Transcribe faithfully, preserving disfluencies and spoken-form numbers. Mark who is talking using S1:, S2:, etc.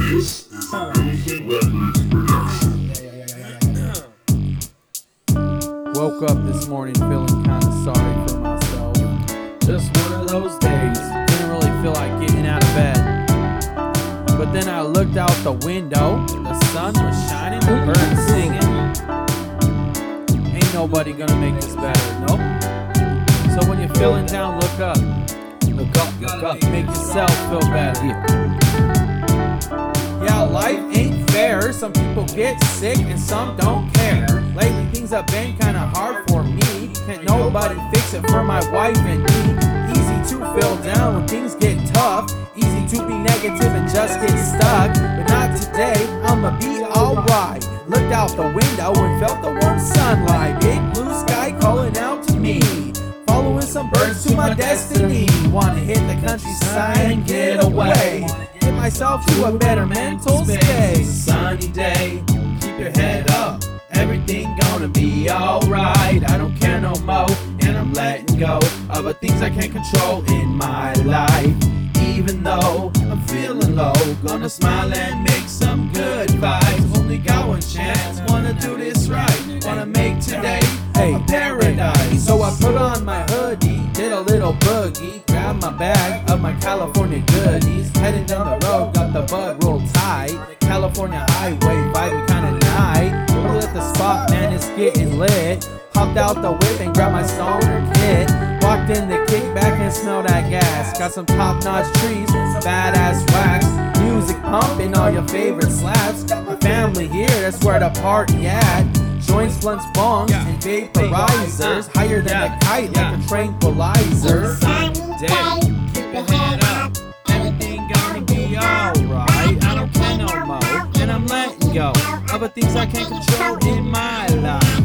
S1: This is a Innocent Records production.
S2: Woke up this morning feeling kind of sorry for myself. Just one of those days. Didn't really feel like getting out of bed. But then I looked out the window. The sun was shining, the birds singing. Ain't nobody gonna make this better, nope. So when you're feeling down, look up. Look up, look up. Make yourself feel better. Yeah, life ain't fair. Some people get sick and some don't care. Lately things have been kinda hard for me. Can't nobody fix it for my wife and me. Easy to feel down when things get tough. Easy to be negative and just get stuck. But not today, I'ma be alright. Looked out the window and felt the warm sunlight. Big blue sky calling out to me. Following some birds to my destiny. Wanna hit the countryside and get away. Get myself to a better mental space.
S3: Sunny day, keep your head up. Everything gonna be alright. I don't care no more, and I'm letting go of the things I can't control in my life. Even though I'm feeling low, gonna smile and make some good vibes. Only got one chance, wanna do this right. Wanna make today
S2: Hey,
S3: a paradise.
S2: So I put on my hoodie, did a little boogie, grabbed my bag of my California goodies. Heading down the road, got the bug rolled tight. California highway, vibing kinda night. Pulled at the spot, man, it's getting lit. Hopped out the whip and grabbed my stoner kit. Walked in the kickback and smelled that gas. Got some top-notch trees, badass wax. Music pumping, all your favorite slaps. My family here, that's where the party at. Joints, blunts, bongs, and vaporizers. Higher than a kite, like a tranquilizer.
S3: Day, keep your head up. Everything gonna be alright. I don't care no more, and I'm letting go of the things I can't control in my life.